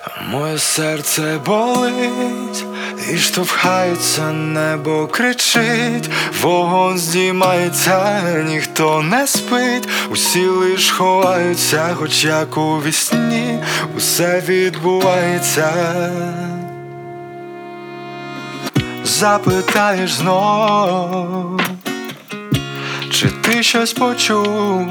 Моє серце болить і штовхається, небо кричить, вогонь здіймається, ніхто не спить, усі лиш ховаються, хоч як у вісні усе відбувається. Запитаєш знов, чи ти щось почув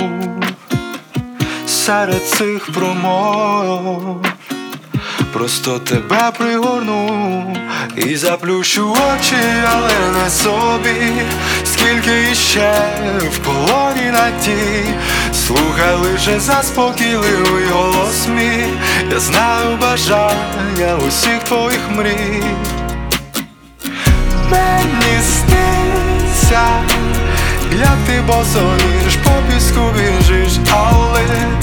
серед цих промов? Просто тебе пригорну і заплющу очі, але не собі. Скільки іще в полоні надій, слухай лише заспокійливий голос мій. Я знаю бажання усіх твоїх мрій. Мені сниться, як ти босоніж по піску біжиш, але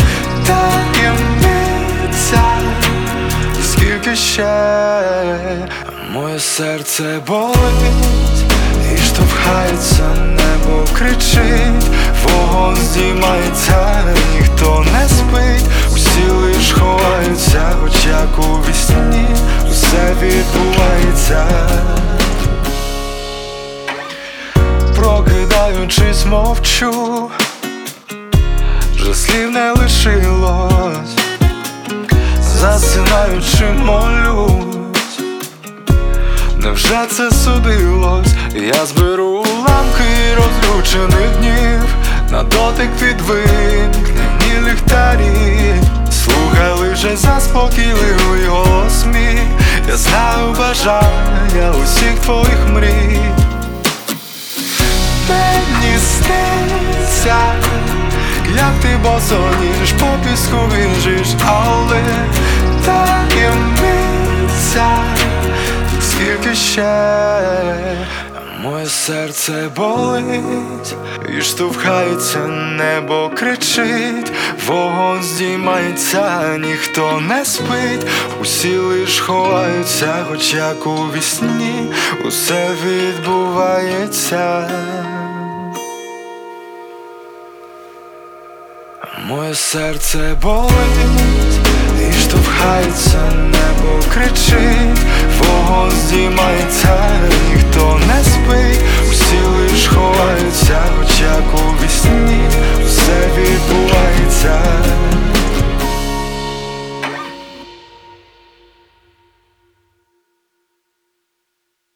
таємниця. Скільки ще моє серце болить і штовхається, небо кричить, вогонь здіймається, ніхто не спить, усі лиш ховаються, хоч як у вісні усе відбувається. Прокидаючись мовчу, вже слів не лишилось, засинаючи молюсь, невже це судилось? Я зберу уламки розлючених днів, на дотик відвимкнені ліхтарі. Слухай лише заспокійливий голос мій. Я знаю бажання усіх твоїх мрій. Мені сниться, як ти босоніж по піску біжиш, але таємниця. Скільки ще моє серце болить і штовхається, небо кричить, вогонь здіймається, ніхто не спить, усі лиш ховаються, хоч як у вісні усе відбувається. Моє серце болить і штовхається, небо кричить, вогонь здіймається, ніхто не спить,